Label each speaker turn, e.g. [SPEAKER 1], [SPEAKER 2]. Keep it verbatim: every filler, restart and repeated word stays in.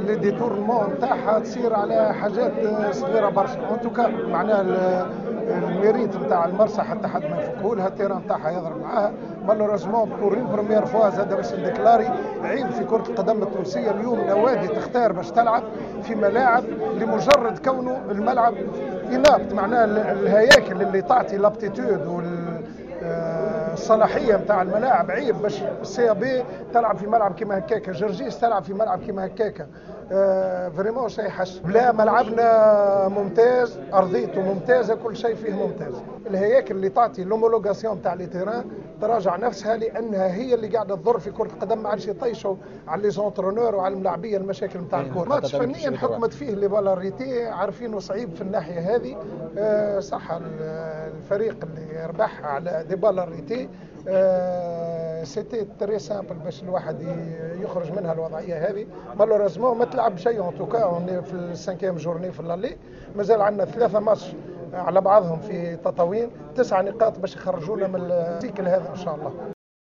[SPEAKER 1] لي ديتورمون نتاعها تصير على حاجات صغيره برشا. ان توكا معناها الميريت نتاع المرسى حتى حد ما يفكوا لها، التيران نتاعها يضرب معاها. مالوريزمون بور اون بروميير فوا زاد باش نديكلاري عيب في كره القدم التونسيه اليوم، نوادي تختار باش تلعب في ملاعب لمجرد كونه الملعب انابت، معناها الهياكل اللي تعطي لابتيتود وال الصلاحيه نتاع الملاعب عيب باش السي بي تلعب في ملعب كيما هكاكا، جرجيس تلعب في ملعب كيما هكاكا. آه فريمون شيء حش. لا ملعبنا ممتاز، ارضيته ممتازه، كل شيء فيه ممتاز. الهياكل اللي تعطي لومولوغاسيون تاع لي تيران تراجع نفسها لانها هي اللي قاعده تضر في كره القدم، ما عادش يطيشوا على لي زونترونور وعلى الملاعبيه المشاكل نتاع الكره. ماتش فنيا حكمت فيه لي بالاريتي، عارفينه صعيب في الناحيه هذه. آه صح الفريق اللي ربح على دي بالاريتي آه سيتي تري سامبل باش الواحد يخرج منها الوضعيه هذه. مالوريزمون ما تلعب شيء ان توكا في السانكيام جورني في اللالي، مازال عندنا ثلاثه ماتش على بعضهم في تطاوين، تسع نقاط باش يخرجونا من السيكل هذا ان شاء الله.